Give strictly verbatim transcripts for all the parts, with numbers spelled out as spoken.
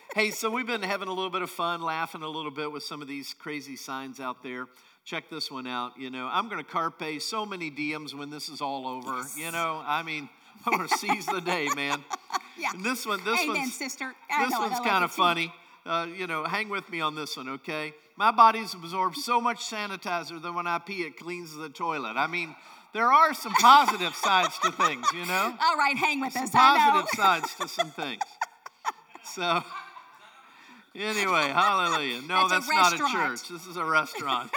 Hey, so we've been having a little bit of fun, laughing a little bit with some of these crazy signs out there. Check this one out. You know, I'm going to carpe so many diems when this is all over. Yes. You know, I mean, I'm going to seize the day, man. Yeah. And this one, this Amen, one's, sister. I this know, one's I love kind it of too. funny. Uh, you know, hang with me on this one, okay? My body's absorbed so much sanitizer that when I pee, it cleans the toilet. I mean, there are some positive sides to things, you know? All right, hang with Some us. I know. positive sides to some things. So, anyway, hallelujah. No, That's that's, a not a restaurant. church. This is a restaurant.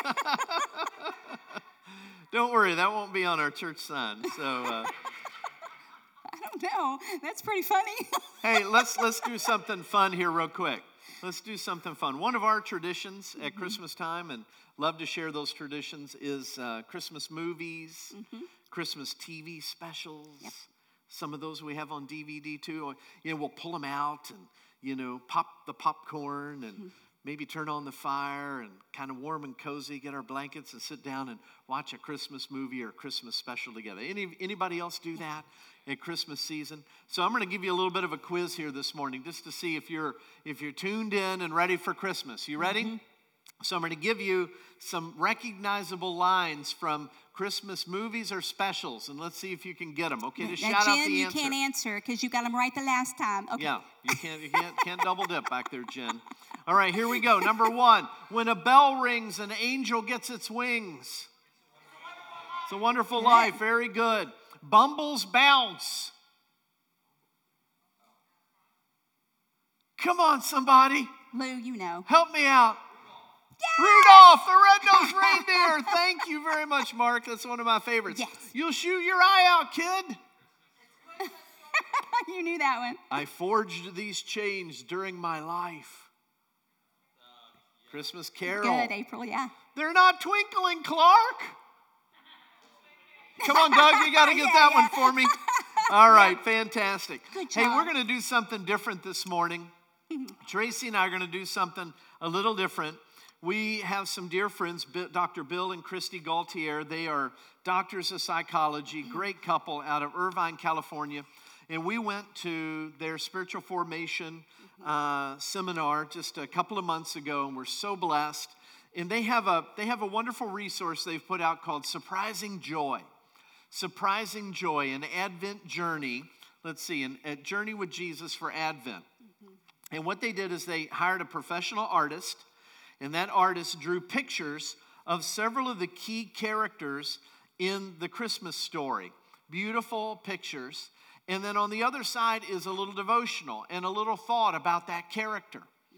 Don't worry, that won't be on our church sign. So, uh, I don't know. That's pretty funny. hey, let's let's do something fun here real quick. Let's do something fun. One of our traditions at Mm-hmm. Christmas time, and love to share those traditions, is uh, Christmas movies, Mm-hmm. Christmas T V specials. Yep. Some of those we have on D V D too. Or, you know, we'll pull them out and, you know, pop the popcorn and Mm-hmm. maybe turn on the fire and kind of warm and cozy, get our blankets and sit down and watch a Christmas movie or a Christmas special together. Any Anybody else do that at Christmas season? So I'm going to give you a little bit of a quiz here this morning just to see if you're if you're tuned in and ready for Christmas. You ready? Mm-hmm. So I'm going to give you some recognizable lines from Christmas movies or specials, and let's see if you can get them. Okay, just Now, shout out Jen, the you answer. can't answer because you got them right the last time. Okay. Yeah, you can't you can't can't double dip back there, Jen. All right, here we go. Number one, when a bell rings, an angel gets its wings. It's a wonderful Good. life. Very good. Bumbles bounce. Come on, somebody. Lou, you know. Help me out. Rudolph, the red-nosed reindeer. Thank you very much, Mark. That's one of my favorites. Yes. You'll shoot your eye out, kid. You knew that one. I forged these chains during my life. Christmas Carol. Good, April, yeah. They're not twinkling, Clark. Come on, Doug, you got to get Yeah, that yeah. one for me. All right, fantastic. Good Hey, job. we're going to do something different this morning. Tracy and I are going to do something a little different. We have some dear friends, Bi- Doctor Bill and Christy Gaultier. They are doctors of psychology, great couple out of Irvine, California. And we went to their spiritual formation uh, seminar just a couple of months ago, and we're so blessed. And they have a they have a wonderful resource they've put out called Surprising Joy. Surprising Joy, an Advent journey. Let's see, an, a journey with Jesus for Advent. And what they did is they hired a professional artist, and that artist drew pictures of several of the key characters in the Christmas story. Beautiful pictures. And then on the other side is a little devotional and a little thought about that character.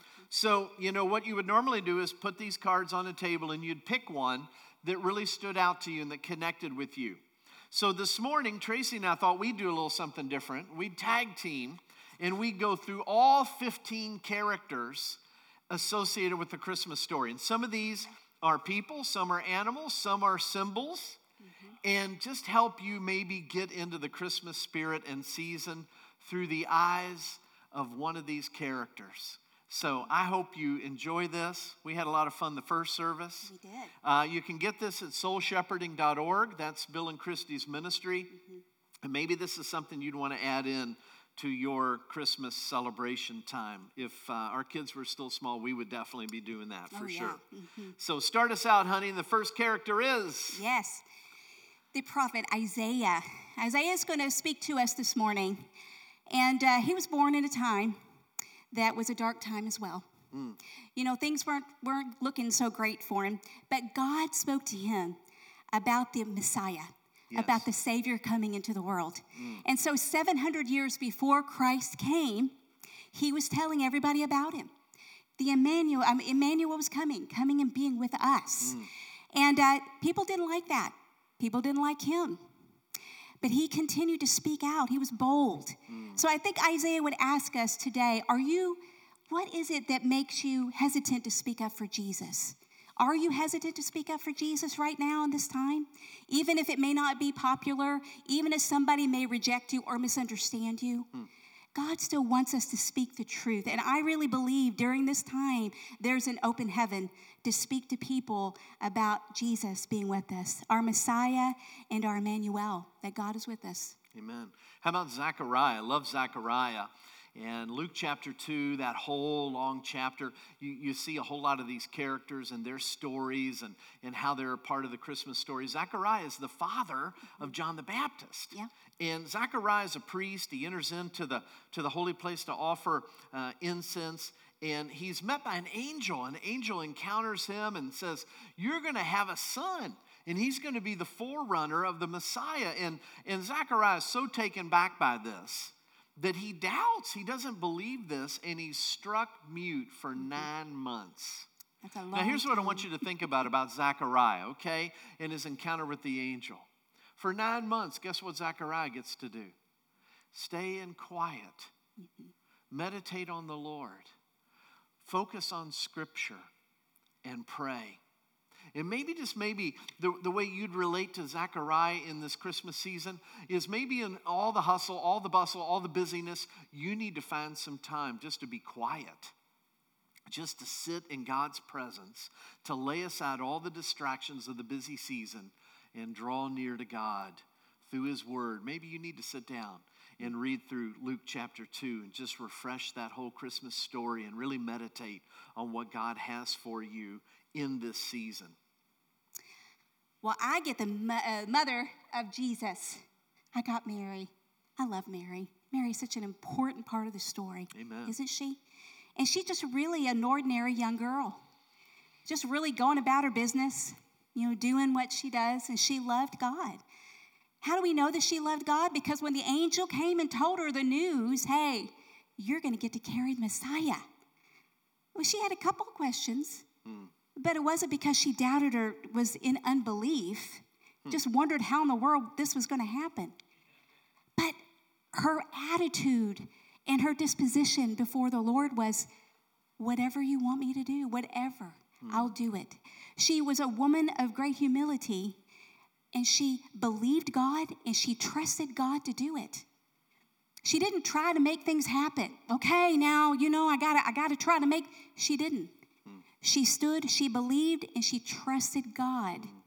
So, you know, what you would normally do is put these cards on a table and you'd pick one that really stood out to you and that connected with you. So this morning, Tracy and I thought we'd do a little something different. We'd tag team and we'd go through all fifteen characters associated with the Christmas story. And some of these are people, some are animals, some are symbols. And just help you maybe get into the Christmas spirit and season through the eyes of one of these characters. So I hope you enjoy this. We had a lot of fun the first service. We did. Uh, you can get this at soul shepherding dot org. That's Bill and Christy's ministry. Mm-hmm. And maybe this is something you'd want to add in to your Christmas celebration time. If uh, our kids were still small, we would definitely be doing that for Oh, yeah. sure. Mm-hmm. So start us out, honey. The first character is... Yes. The prophet Isaiah. Isaiah is going to speak to us this morning. And uh, he was born in a time that was a dark time as well. Mm. You know, things weren't, weren't looking so great for him. But God spoke to him about the Messiah, Yes. about the Savior coming into the world. Mm. And so seven hundred years before Christ came, he was telling everybody about him. The Emmanuel, um, Emmanuel was coming, coming and being with us. Mm. And uh, people didn't like that. People didn't like him. But he continued to speak out. He was bold. Mm. So I think Isaiah would ask us today, are you, what is it that makes you hesitant to speak up for Jesus? Are you hesitant to speak up for Jesus right now in this time? Even if it may not be popular, even if somebody may reject you or misunderstand you? Mm. God still wants us to speak the truth. And I really believe during this time, there's an open heaven to speak to people about Jesus being with us, our Messiah and our Emmanuel, that God is with us. Amen. How about Zechariah? I love Zechariah. And Luke chapter two, that whole long chapter, you, you see a whole lot of these characters and their stories and, and how they're a part of the Christmas story. Zechariah is the father of John the Baptist. Yeah. And Zechariah is a priest. He enters into the, to the holy place to offer uh, incense. And he's met by an angel. An angel encounters him and says, you're going to have a son. And he's going to be the forerunner of the Messiah. And, and Zechariah is so taken back by this that he doubts. He doesn't believe this. And he's struck mute for nine months. That's a long Now, here's time. what I want you to think about, about Zechariah, okay? And his encounter with the angel. For nine months, guess what Zechariah gets to do? Stay in quiet. Mm-hmm. Meditate on the Lord. Focus on Scripture and pray. And maybe just maybe the, the way you'd relate to Zechariah in this Christmas season is maybe in all the hustle, all the bustle, all the busyness, you need to find some time just to be quiet. Just to sit in God's presence, to lay aside all the distractions of the busy season and draw near to God through His Word. Maybe you need to sit down and read through Luke chapter two and just refresh that whole Christmas story and really meditate on what God has for you in this season. Well, I get the mo- uh, mother of Jesus. I got Mary. I love Mary. Mary is such an important part of the story. Amen. Isn't she? And she's just really an ordinary young girl. Just really going about her business, you know, doing what she does, and she loved God. How do we know that she loved God? Because when the angel came and told her the news, hey, you're going to get to carry the Messiah. Well, she had a couple of questions, hmm. but it wasn't because she doubted or was in unbelief, hmm. just wondered how in the world this was going to happen. But her attitude and her disposition before the Lord was, whatever you want me to do, whatever, hmm. I'll do it. She was a woman of great humility, and she believed God, and she trusted God to do it. She didn't try to make things happen. Okay, now, you know, I gotta, I gotta try to make, she didn't. Hmm. She stood, she believed, and she trusted God. Hmm.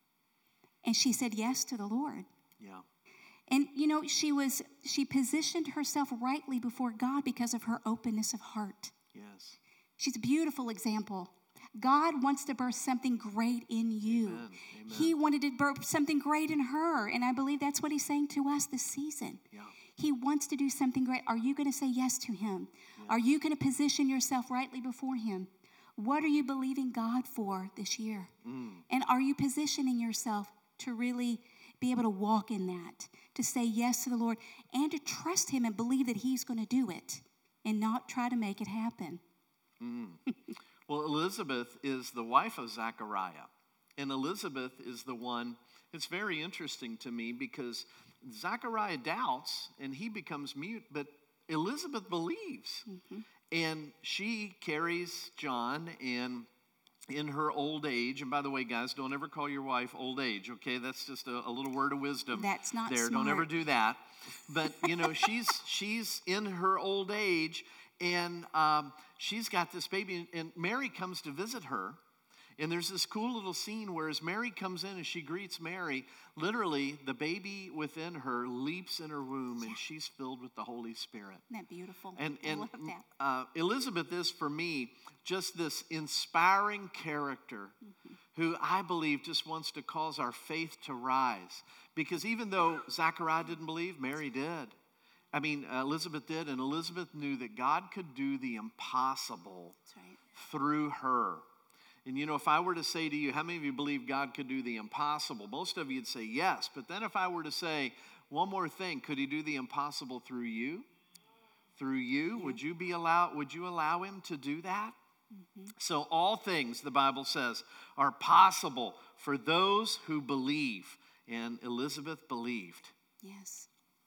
And she said yes to the Lord. Yeah. And, you know, she was, she positioned herself rightly before God because of her openness of heart. Yes. She's a beautiful example. God wants to birth something great in you. Amen. Amen. He wanted to birth something great in her. And I believe that's what He's saying to us this season. Yeah. He wants to do something great. Are you going to say yes to Him? Yeah. Are you going to position yourself rightly before Him? What are you believing God for this year? Mm. And are you positioning yourself to really be able to walk in that, to say yes to the Lord, and to trust Him and believe that He's going to do it and not try to make it happen? Mm. Well, Elizabeth is the wife of Zechariah, and Elizabeth is the one. It's very interesting to me because Zechariah doubts and he becomes mute, but Elizabeth believes. Mm-hmm. And she carries John, and in her old age, and by the way, guys, don't ever call your wife old age, okay? That's just a, a little word of wisdom. That's not there. smart. Don't ever do that. But, you know, she's she's in her old age, and um, she's got this baby, and Mary comes to visit her. And there's this cool little scene where as Mary comes in and she greets Mary, literally the baby within her leaps in her womb, and she's filled with the Holy Spirit. Isn't that beautiful? And, I and love that. Uh, Elizabeth is, for me, just this inspiring character mm-hmm. who I believe just wants to cause our faith to rise. Because even though Zechariah didn't believe, Mary did. I mean, uh, Elizabeth did, and Elizabeth knew that God could do the impossible That's right. through her. And, you know, if I were to say to you, how many of you believe God could do the impossible? Most of you would say yes. But then if I were to say one more thing, could He do the impossible through you? Through you? Yeah. Would you be allowed, would you allow Him to do that? Mm-hmm. So all things, the Bible says, are possible for those who believe. And Elizabeth believed. Yes.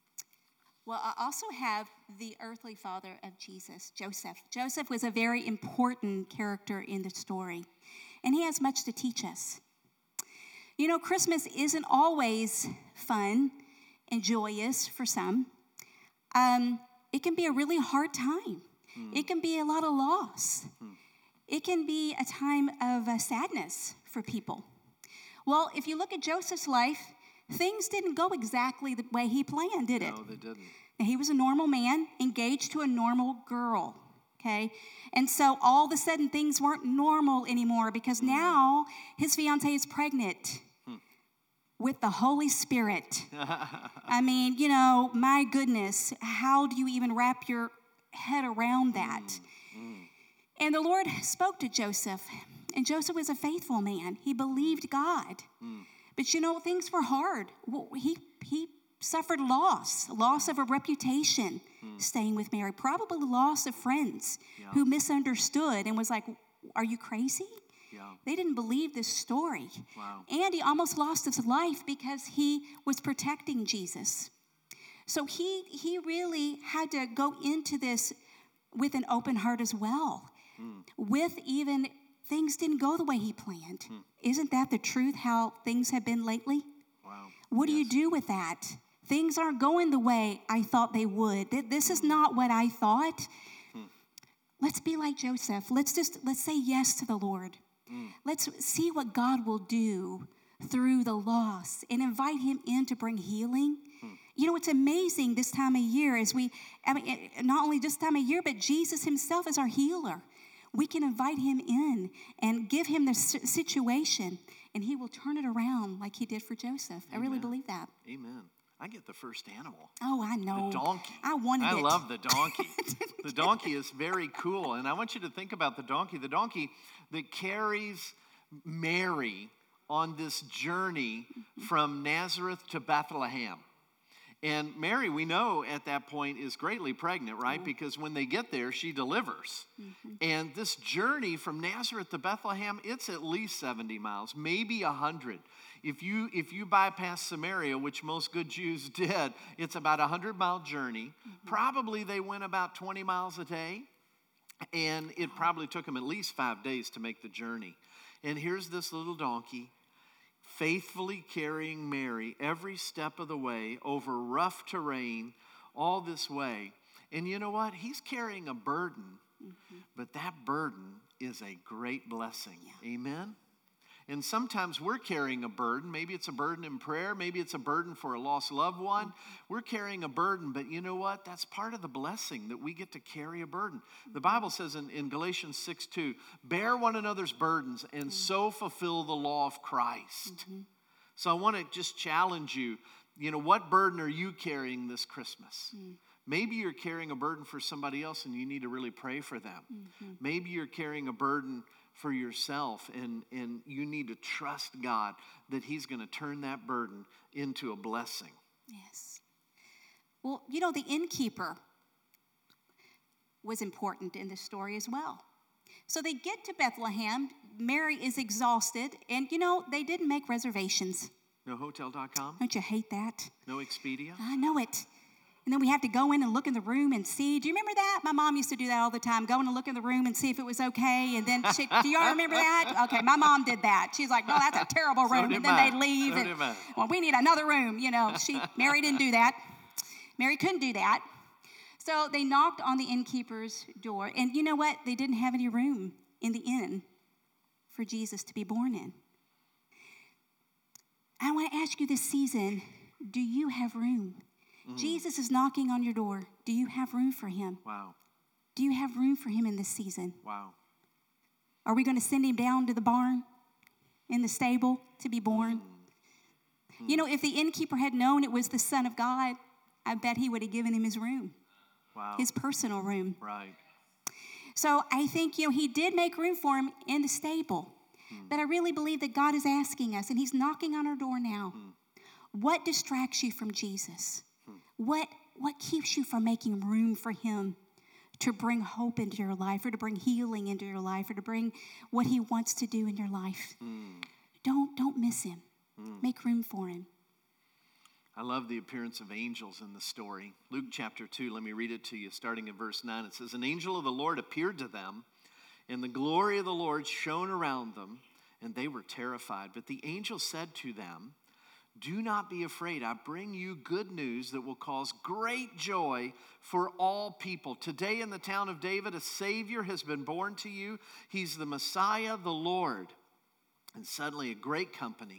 Well, I also have the earthly father of Jesus, Joseph. Joseph was a very important character in the story, and he has much to teach us. You know, Christmas isn't always fun and joyous for some. Um, it can be a really hard time. Mm. It can be a lot of loss. Mm. It can be a time of uh, sadness for people. Well, if you look at Joseph's life, things didn't go exactly the way he planned, did it? No, they didn't. Now, he was a normal man engaged to a normal girl, okay? And so all of a sudden things weren't normal anymore because now his fiancée is pregnant hmm. with the Holy Spirit. I mean, you know, my goodness, how do you even wrap your head around that? Mm. And the Lord spoke to Joseph, and Joseph was a faithful man. He believed God. Mm. But you know, things were hard. He, he suffered loss, loss of a reputation mm. staying with Mary, probably loss of friends yeah. who misunderstood and was like, are you crazy? Yeah. They didn't believe this story. Wow. And he almost lost his life because he was protecting Jesus. So he, he really had to go into this with an open heart as well, mm. with even things didn't go the way he planned. Mm. Isn't that the truth, how things have been lately? Wow. What yes. do you do with that? Things aren't going the way I thought they would. This is not what I thought. Mm. Let's be like Joseph. Let's just, let's say yes to the Lord. Mm. Let's see what God will do through the loss and invite him in to bring healing. Mm. You know, it's amazing this time of year as we, I mean, not only this time of year, but Jesus himself is our healer. We can invite him in and give him the situation, and he will turn it around like he did for Joseph. Amen. I really believe that. Amen. I get the first animal. Oh, I know. The donkey. I wanted I it. I love the donkey. The donkey is very cool, and I want you to think about the donkey. The donkey that carries Mary on this journey from Nazareth to Bethlehem. And Mary, we know at that point, is greatly pregnant, right? Mm-hmm. Because when they get there, she delivers. Mm-hmm. And this journey from Nazareth to Bethlehem, it's at least seventy miles, maybe one hundred. If you if you bypass Samaria, which most good Jews did, it's about a one hundred-mile journey. Mm-hmm. Probably they went about twenty miles a day. And it probably took them at least five days to make the journey. And here's this little donkey, faithfully carrying Mary every step of the way over rough terrain, all this way. And you know what? He's carrying a burden, mm-hmm. but that burden is a great blessing. Yeah. Amen? And sometimes we're carrying a burden. Maybe it's a burden in prayer. Maybe it's a burden for a lost loved one. Mm-hmm. We're carrying a burden, but you know what? That's part of the blessing that we get to carry a burden. Mm-hmm. The Bible says in, in Galatians six two, bear one another's burdens and mm-hmm. so fulfill the law of Christ. Mm-hmm. So I want to just challenge you. You know, what burden are you carrying this Christmas? Mm-hmm. Maybe you're carrying a burden for somebody else and you need to really pray for them. Mm-hmm. Maybe you're carrying a burden for yourself, and, and you need to trust God that he's going to turn that burden into a blessing. Yes. Well, you know, the innkeeper was important in this story as well. So they get to Bethlehem. Mary is exhausted, and, you know, they didn't make reservations. No hotel dot com? Don't you hate that? No Expedia? I know it. And then we have to go in and look in the room and see. Do you remember that? My mom used to do that all the time. Go in and look in the room and see if it was okay. And then, she, do y'all remember that? Okay, my mom did that. She's like, no, that's a terrible room. So and then I. they'd leave. So and, I. Well, we need another room. You know, she, Mary didn't do that. Mary couldn't do that. So they knocked on the innkeeper's door. And you know what? They didn't have any room in the inn for Jesus to be born in. I want to ask you this season, do you have room? Mm. Jesus is knocking on your door. Do you have room for him? Wow. Do you have room for him in this season? Wow. Are we going to send him down to the barn, in the stable, to be born? Mm. You know, if the innkeeper had known it was the Son of God, I bet he would have given him his room. Wow. His personal room. Right. So I think, you know, he did make room for him in the stable. Mm. But I really believe that God is asking us, and he's knocking on our door now. Mm. What distracts you from Jesus? What what keeps you from making room for him to bring hope into your life, or to bring healing into your life, or to bring what he wants to do in your life? Mm. Don't don't miss him. Mm. Make room for him. I love the appearance of angels in the story. Luke chapter two, let me read it to you, starting in verse nine. It says, an angel of the Lord appeared to them, and the glory of the Lord shone around them, and they were terrified. But the angel said to them, do not be afraid. I bring you good news that will cause great joy for all people. Today in the town of David, a Savior has been born to you. He's the Messiah, the Lord. And suddenly a great company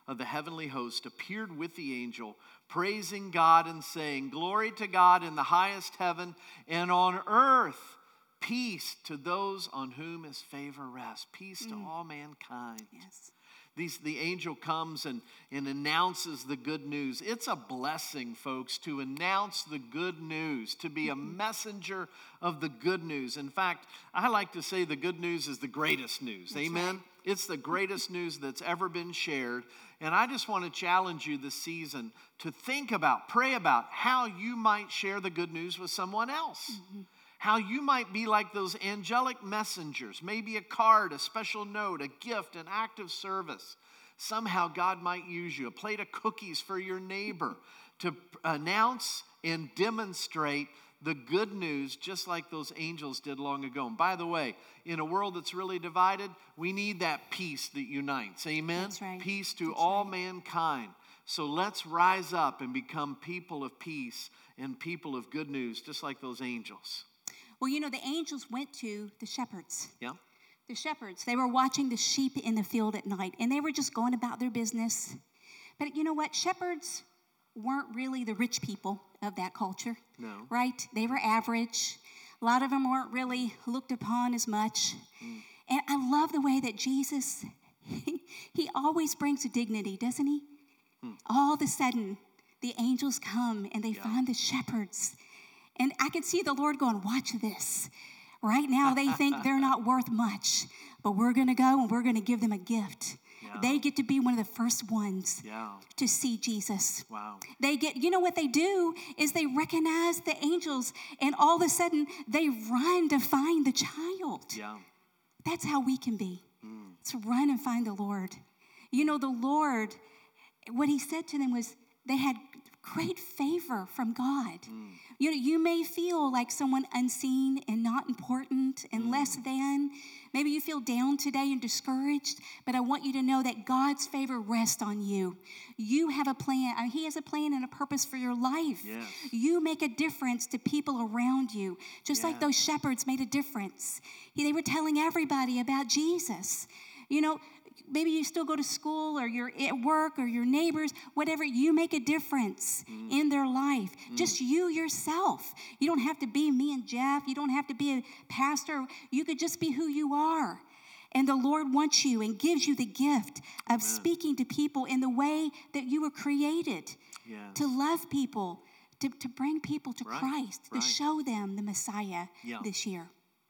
of the heavenly host appeared with the angel, praising God and saying, "Glory to God in the highest heaven, and on earth peace to those on whom his favor rests." Peace mm. to all mankind. Yes. These, the angel comes and, and announces the good news. It's a blessing, folks, to announce the good news, to be a messenger of the good news. In fact, I like to say the good news is the greatest news. That's Amen? Right. It's the greatest news that's ever been shared. And I just want to challenge you this season to think about, pray about how you might share the good news with someone else. Mm-hmm. How you might be like those angelic messengers, maybe a card, a special note, a gift, an act of service. Somehow God might use you, a plate of cookies for your neighbor to announce and demonstrate the good news just like those angels did long ago. And by the way, in a world that's really divided, we need that peace that unites. Amen? That's right. Peace to That's all right. mankind. So let's rise up and become people of peace and people of good news, just like those angels. Well, you know, the angels went to the shepherds. Yeah. The shepherds, they were watching the sheep in the field at night, and they were just going about their business. But you know what? Shepherds weren't really the rich people of that culture. No. Right? They were average. A lot of them weren't really looked upon as much. Mm. And I love the way that Jesus, he, he always brings a dignity, doesn't he? Mm. All of a sudden, the angels come and they yeah. find the shepherds. And I can see the Lord going, watch this. Right now, they think they're not worth much, but we're going to go and we're going to give them a gift. Yeah. They get to be one of the first ones yeah. to see Jesus. Wow. They get, you know what they do is they recognize the angels, and all of a sudden, they run to find the child. Yeah. That's how we can be. Mm. Let's run and find the Lord. You know, the Lord, what he said to them was they had great favor from God. Mm. You know, you may feel like someone unseen and not important and mm. less than. Maybe you feel down today and discouraged, but I want you to know that God's favor rests on you. You have a plan. He has a plan and a purpose for your life. Yes. You make a difference to people around you, just yeah. like those shepherds made a difference. They were telling everybody about Jesus. You know, maybe you still go to school or you're at work or your neighbors, whatever, you make a difference mm. in their life. Mm. Just you yourself. You don't have to be me and Jeff. You don't have to be a pastor. You could just be who you are. And the Lord wants you and gives you the gift of Amen. Speaking to people in the way that you were created. Yes. To love people, to, to bring people to right. Christ, right. to show them the Messiah yeah. this year.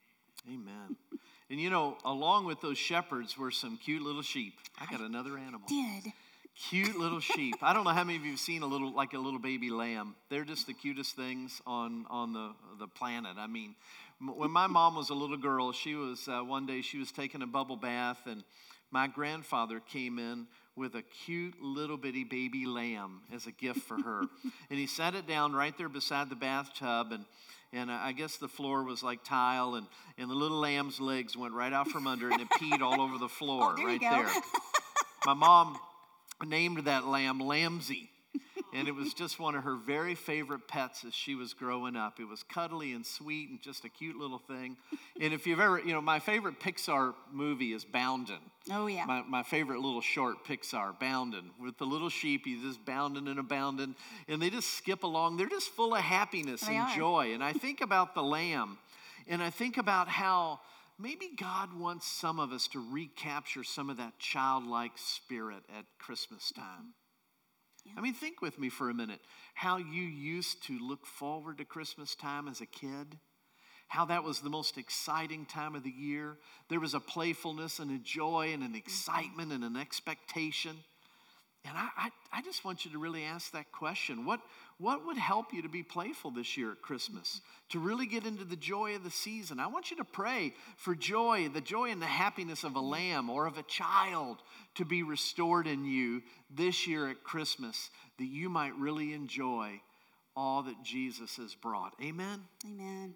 Amen. And you know, along with those shepherds were some cute little sheep. I got another animal. Did. Cute little sheep. I don't know how many of you have seen a little, like a little baby lamb. They're just the cutest things on, on the, the planet. I mean, when my mom was a little girl, she was, uh, one day she was taking a bubble bath, and my grandfather came in with a cute little bitty baby lamb as a gift for her. And he sat it down right there beside the bathtub, and And I guess the floor was like tile, and, and the little lamb's legs went right out from under, and it peed all over the floor oh, there right you go. there. My mom named that lamb Lambsy, and it was just one of her very favorite pets as she was growing up. It was cuddly and sweet and just a cute little thing. And if you've ever, you know, my favorite Pixar movie is Boundin'. Oh, yeah. My, my favorite little short Pixar, Boundin'. With the little sheep, he's just bounding and abounding, and they just skip along. They're just full of happiness they and are. joy. And I think about the lamb, and I think about how maybe God wants some of us to recapture some of that childlike spirit at Christmas time. Yeah. I mean, think with me for a minute. How you used to look forward to Christmas time as a kid. How that was the most exciting time of the year. There was a playfulness and a joy and an excitement and an expectation. And I, I, I just want you to really ask that question. What, what would help you to be playful this year at Christmas? To really get into the joy of the season? I want you to pray for joy, the joy and the happiness of a lamb or of a child to be restored in you this year at Christmas, that you might really enjoy all that Jesus has brought. Amen? Amen.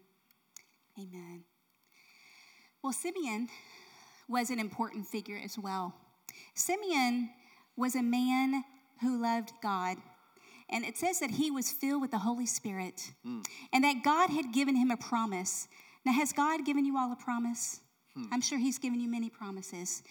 Amen. Well, Simeon was an important figure as well. Simeon was a man who loved God. And it says that he was filled with the Holy Spirit mm. and that God had given him a promise. Now, has God given you all a promise? Hmm. I'm sure he's given you many promises.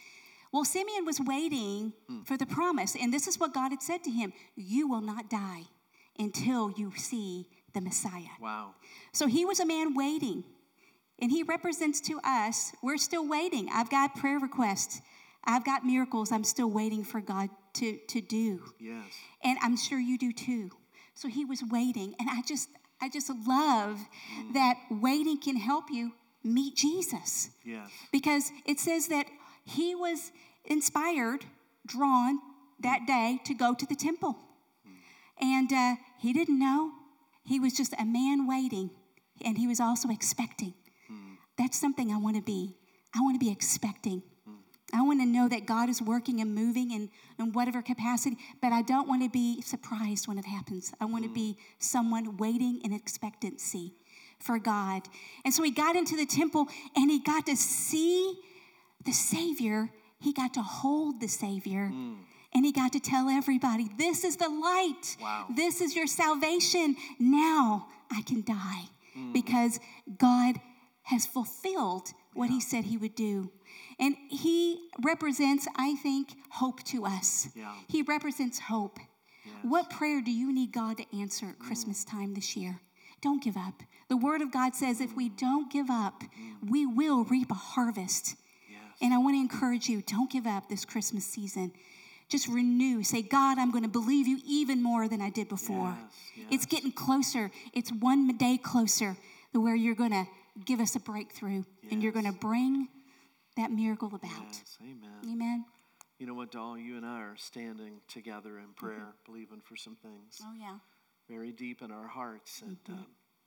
Well, Simeon was waiting Hmm. for the promise, and this is what God had said to him: you will not die until you see the Messiah. Wow. So he was a man waiting, and he represents to us, we're still waiting. I've got prayer requests. I've got miracles I'm still waiting for God to, to do. Yes. And I'm sure you do too. So he was waiting, and I just I just love Mm. that waiting can help you meet Jesus. Yes. Because it says that he was inspired, drawn that day to go to the temple. And uh, he didn't know. He was just a man waiting, and he was also expecting. That's something I want to be. I want to be expecting. I want to know that God is working and moving in, in whatever capacity, but I don't want to be surprised when it happens. I want to be someone waiting in expectancy for God. And so he got into the temple, and he got to see the Savior. He got to hold the Savior. Mm. And he got to tell everybody, this is the light. Wow. This is your salvation. Now I can die Mm. because God has fulfilled what Yeah. he said he would do. And he represents, I think, hope to us. Yeah. He represents hope. Yes. What prayer do you need God to answer at Christmas time this year? Don't give up. The Word of God says if we don't give up, we will reap a harvest. Yes. And I want to encourage you, don't give up this Christmas season. Just renew. Say, God, I'm going to believe you even more than I did before. Yes, yes. It's getting closer. It's one day closer to where you're going to give us a breakthrough and you're Yes. going to bring that miracle about. Yes. Amen. Amen. You know what, Doll? You and I are standing together in prayer, believing for some things Oh, yeah. very deep in our hearts. And um,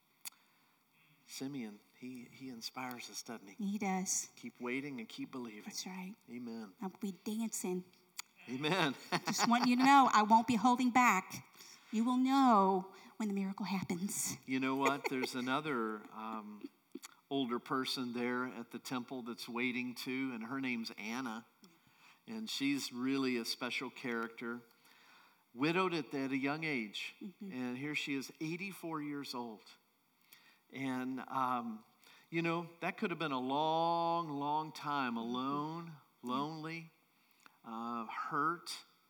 Simeon, he, he inspires us, doesn't he? He does. Keep waiting and keep believing. That's right. Amen. I'll be dancing. Amen. Just want you to know I won't be holding back. You will know when the miracle happens. You know what? There's another um, older person there at the temple that's waiting too, and her name's Anna. And she's really a special character. Widowed at, at a young age. Mm-hmm. And here she is, eighty-four years old. And, um, you know, that could have been a long, long time alone, lonely, uh, hurt.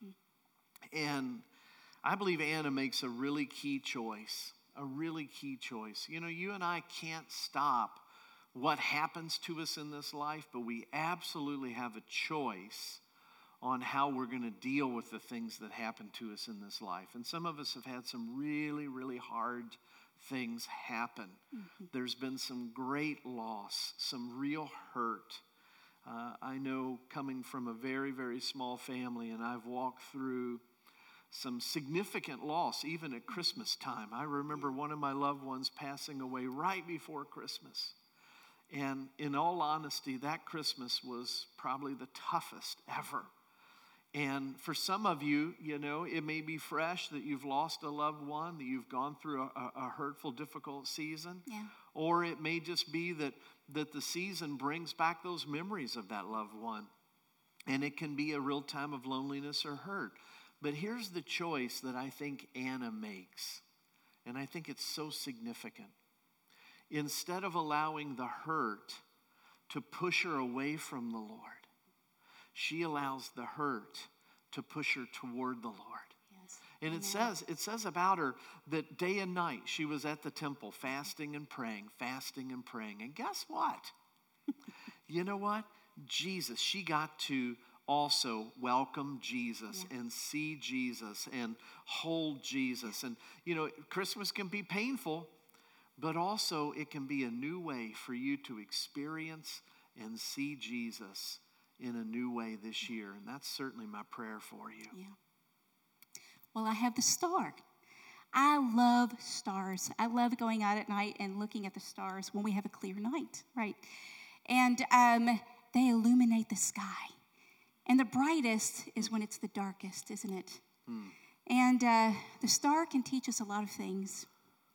And I believe Anna makes a really key choice, a really key choice. You know, you and I can't stop what happens to us in this life, but we absolutely have a choice on how we're going to deal with the things that happen to us in this life. And some of us have had some really, really hard things happen. Mm-hmm. There's been some great loss, some real hurt. Uh, I know coming from a very, very small family, and I've walked through some significant loss, even at Christmas time. I remember one of my loved ones passing away right before Christmas. And in all honesty, that Christmas was probably the toughest ever. And for some of you, you know, it may be fresh that you've lost a loved one, that you've gone through a, a hurtful, difficult season. Yeah. Or it may just be that, that the season brings back those memories of that loved one. And it can be a real time of loneliness or hurt. But here's the choice that I think Anna makes. And I think it's so significant. Instead of allowing the hurt to push her away from the Lord, she allows the hurt to push her toward the Lord. Yes. And Amen. it says, it says about her that day and night she was at the temple fasting and praying, fasting and praying. And guess what? You know what? Jesus, she got to also welcome Jesus yeah. and see Jesus and hold Jesus. And, you know, Christmas can be painful, but also it can be a new way for you to experience and see Jesus in a new way this year. And that's certainly my prayer for you. Yeah. Well, I have the star. I love stars. I love going out at night and looking at the stars when we have a clear night, right? And um, they illuminate the sky. And the brightest is when it's the darkest, isn't it? Hmm. And uh, the star can teach us a lot of things.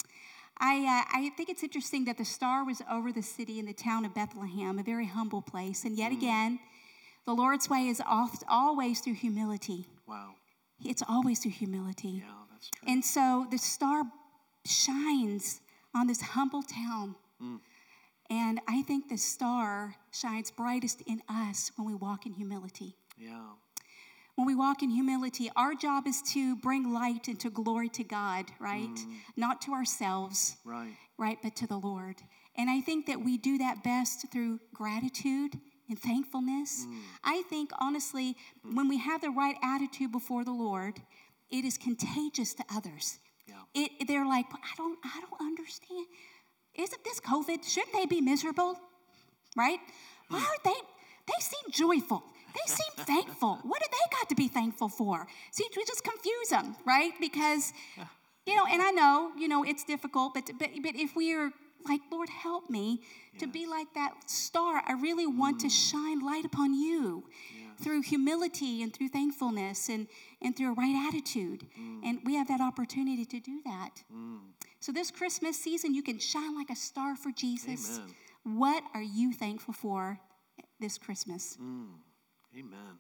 I, uh, I think it's interesting that the star was over the city in the town of Bethlehem, a very humble place. And yet again, the Lord's way is oft, always through humility. Wow. It's always through humility. Yeah, that's true. And so the star shines on this humble town. Mm. And I think the star shines brightest in us when we walk in humility. Yeah. When we walk in humility, our job is to bring light and to glory to God, right? Mm. Not to ourselves, right. right, but to the Lord. And I think that we do that best through gratitude and thankfulness. Mm. I think, honestly, mm. when we have the right attitude before the Lord, it is contagious to others. Yeah. It, they're like, I don't, I don't understand. Isn't this COVID? Shouldn't they be miserable, right? Why aren't they? They seem joyful. They seem thankful. What do they got to be thankful for? See, we just confuse them, right? Because, you know, and I know, you know, it's difficult, but but, but if we're like, Lord, help me yes. to be like that star, I really want mm. to shine light upon you yes. through humility and through thankfulness and, and through a right attitude. Mm. And we have that opportunity to do that. Mm. So this Christmas season, you can shine like a star for Jesus. Amen. What are you thankful for this Christmas? Mm. Amen.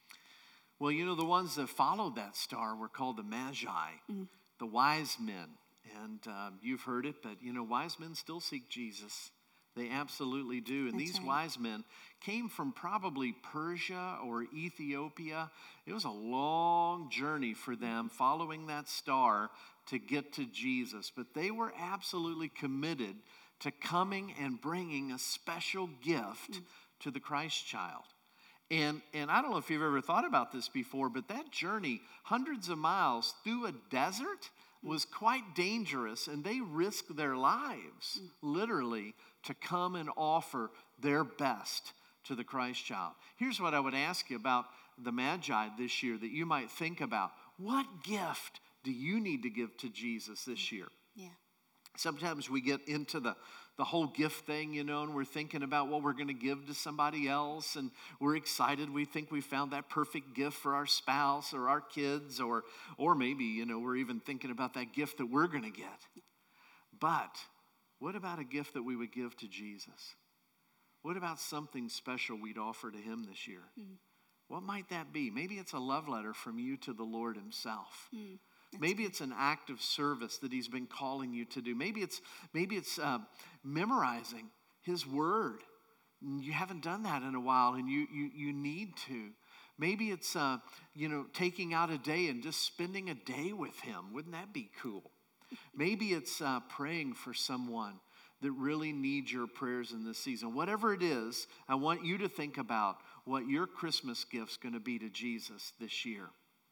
Well, you know, the ones that followed that star were called the Magi, mm. the wise men. And um, you've heard it, but, you know, wise men still seek Jesus. They absolutely do. And That's these right. wise men came from probably Persia or Ethiopia. It was a long journey for them following that star to get to Jesus. But they were absolutely committed to coming and bringing a special gift mm. to the Christ child. And and I don't know if you've ever thought about this before, but that journey, hundreds of miles through a desert, was quite dangerous, and they risked their lives, literally, to come and offer their best to the Christ child. Here's what I would ask you about the Magi this year that you might think about. What gift do you need to give to Jesus this year? Yeah. Sometimes we get into the the whole gift thing, you know, and we're thinking about what we're going to give to somebody else, and we're excited. We think we found that perfect gift for our spouse or our kids, or or maybe, you know, we're even thinking about that gift that we're going to get. But what about a gift that we would give to Jesus? What about something special we'd offer to him this year? Mm. What might that be? Maybe it's a love letter from you to the Lord himself. Mm. Maybe it's an act of service that he's been calling you to do. Maybe it's maybe it's uh, memorizing his word. You haven't done that in a while, and you you you need to. Maybe it's uh, you know taking out a day and just spending a day with him. Wouldn't that be cool? Maybe it's uh, praying for someone that really needs your prayers in this season. Whatever it is, I want you to think about what your Christmas gift's going to be to Jesus this year.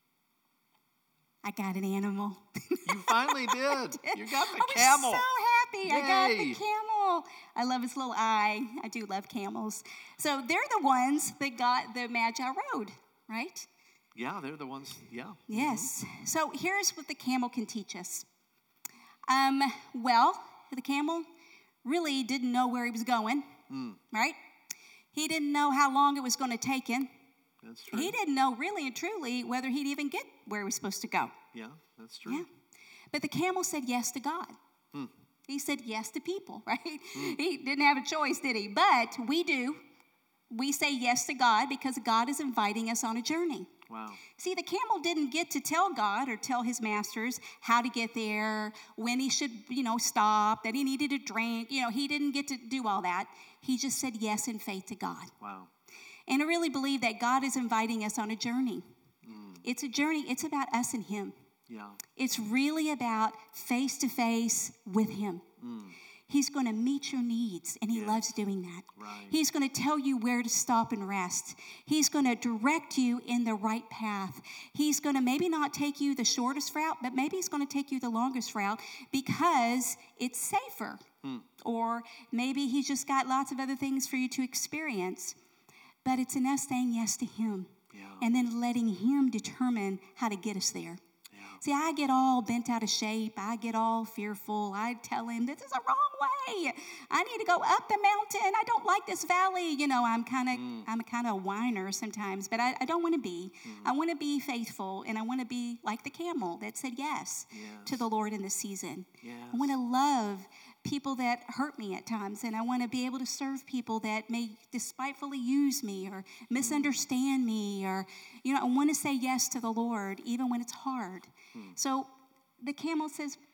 I got an animal. You finally did. You got the camel. I was so happy. Yay. I got the camel. I love his little eye. I do love camels. So they're the ones that got the Magi rode, right? Yeah, they're the ones, yeah. Yes. Mm-hmm. So here's what the camel can teach us. Um, well, the camel really didn't know where he was going, mm. right? He didn't know how long it was going to take him. That's true. He didn't know really and truly whether he'd even get where he was supposed to go. Yeah, that's true. Yeah. But the camel said yes to God. Hmm. He said yes to people, right? Hmm. He didn't have a choice, did he? But we do. We say yes to God because God is inviting us on a journey. Wow. See, the camel didn't get to tell God or tell his masters how to get there, when he should, you know, stop, that he needed a drink. You know, he didn't get to do all that. He just said yes in faith to God. Wow. And I really believe that God is inviting us on a journey. Mm. It's a journey. It's about us and him. Yeah. It's really about face-to-face with him. Mm. He's going to meet your needs, and he yes. loves doing that. Right. He's going to tell you where to stop and rest. He's going to direct you in the right path. He's going to maybe not take you the shortest route, but maybe he's going to take you the longest route because it's safer. Mm. Or maybe he's just got lots of other things for you to experience. But it's in us saying yes to him yeah. and then letting him determine how to get us there. Yeah. See, I get all bent out of shape. I get all fearful. I tell him, this is the wrong way. I need to go up the mountain. I don't like this valley. You know, I'm kind of mm. I'm kind of a whiner sometimes, but I, I don't want to be. Mm. I want to be faithful, and I want to be like the camel that said yes, yes. to the Lord in this season. Yes. I want to love people that hurt me at times, and I want to be able to serve people that may despitefully use me or misunderstand me, or, you know, I want to say yes to the Lord even when it's hard. Hmm. So the camel says,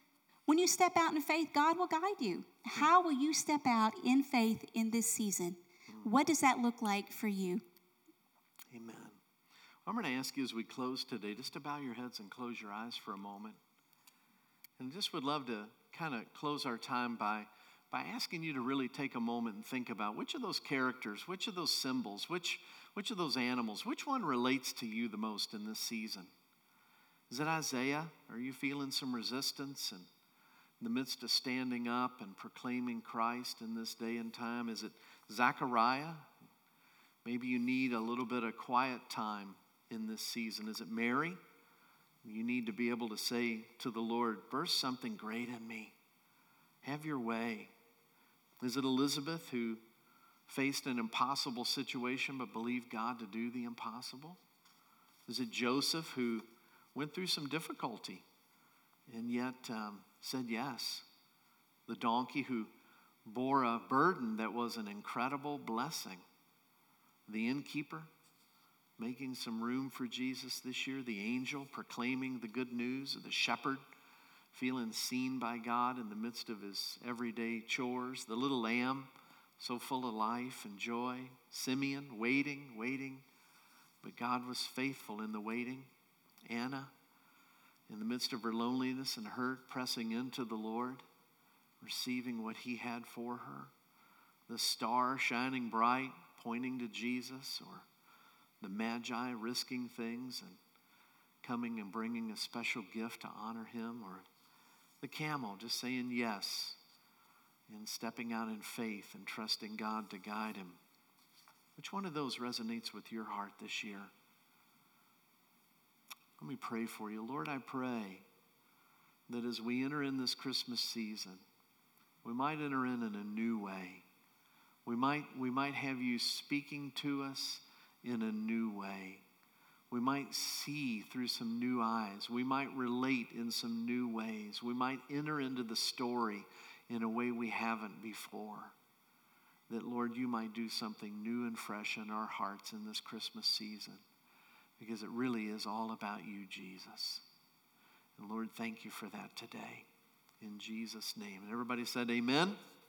When you step out in faith, God will guide you. How will you step out in faith in this season? What does that look like for you? Amen. I'm going to ask you as we close today just to bow your heads and close your eyes for a moment. And just would love to kind of close our time by, by asking you to really take a moment and think about which of those characters, which of those symbols, which, which of those animals, which one relates to you the most in this season? Is it Isaiah? Are you feeling some resistance and in the midst of standing up and proclaiming Christ in this day and time? Is it Zechariah? Maybe you need a little bit of quiet time in this season. Is it Mary? You need to be able to say to the Lord, burst something great in me. Have your way. Is it Elizabeth, who faced an impossible situation but believed God to do the impossible? Is it Joseph, who went through some difficulty and yet um, said yes? The donkey who bore a burden that was an incredible blessing. The innkeeper making some room for Jesus this year. The angel proclaiming the good news. The shepherd feeling seen by God in the midst of his everyday chores. The little lamb so full of life and joy. Simeon waiting, waiting, but God was faithful in the waiting. Anna, in the midst of her loneliness and hurt, pressing into the Lord, receiving what he had for her. The star shining bright, pointing to Jesus, or the Magi risking things and coming and bringing a special gift to honor him, or the camel just saying yes and stepping out in faith and trusting God to guide him. Which one of those resonates with your heart this year? Let me pray for you. Lord, I pray that as we enter in this Christmas season, we might enter in in a new way. We might, we might have you speaking to us in a new way. We might see through some new eyes. We might relate in some new ways. We might enter into the story in a way we haven't before. That, Lord, you might do something new and fresh in our hearts in this Christmas season. Because it really is all about you, Jesus. And Lord, thank you for that today. In Jesus' name. And everybody said amen.